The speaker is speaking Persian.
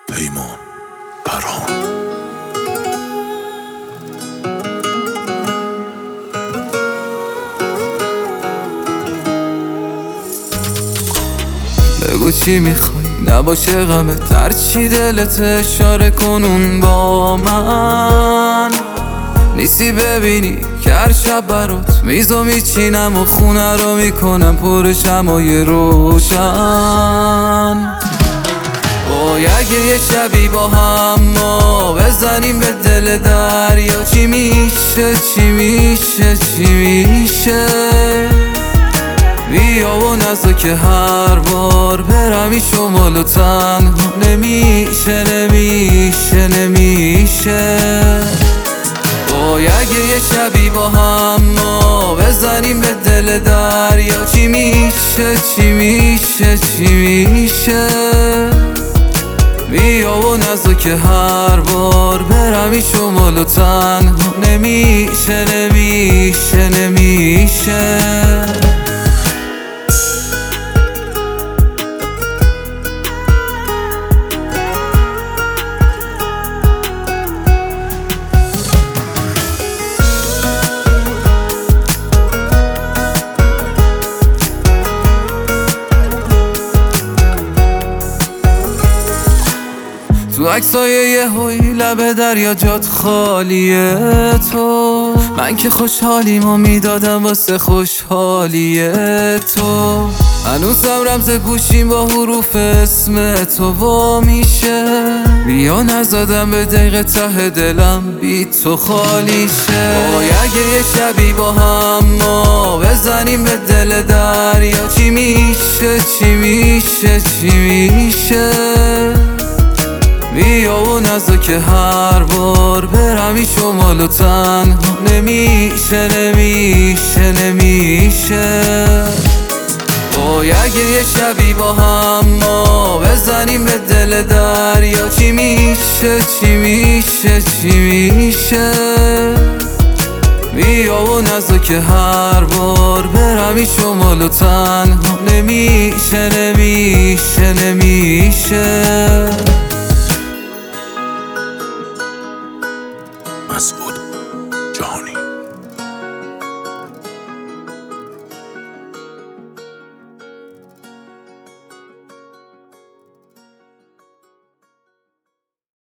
پیمان پرهام. بگو چی میخوای نباشه غمت، هرچی دلت اشاره کنون با من. نیستی ببینی که هر شب برات میزو میچینم و خونه رو میکنم پر شمای روشن. وای اگه یه شبی با هم ما بزنیم به دل دریا، چی میشه چی میشه چی میشه؟ بیا و نزا که هر بار برمی شمال و تنها نمیشه نمیشه نمیشه. وای اگه یه شبی با هم ما بزنیم به دل دریا، چی میشه چی میشه چی میشه؟ بیا و نزا که هر بار برمی شمال و تنها نمیشه نمیشه نمیشه. تو عکسای یه هوی لب دریا جات خالیه تو، من که خوشحالیمو میدادم واسه خوشحالی تو. هنوزم رمز گوشیم با حروف اسم تو وا میشه، بیا نزدم به دقیقه ته دلم بی تو خالی شه. وای اگه یه شبی با هم ما بزنیم به دل دریا، چی میشه چی میشه چی میشه؟ بیا و نزا که هر بار برمی شمال و تنها نمیشه نمیشه نمیشه. وای اگه یه شبی با هم ما بزنیم به دل دریا، چی میشه چی میشه چی میشه؟ بیا و نزا که هر بار برمی شمال و تنها نمیشه نمیشه نمیشه. مسعود جهانی.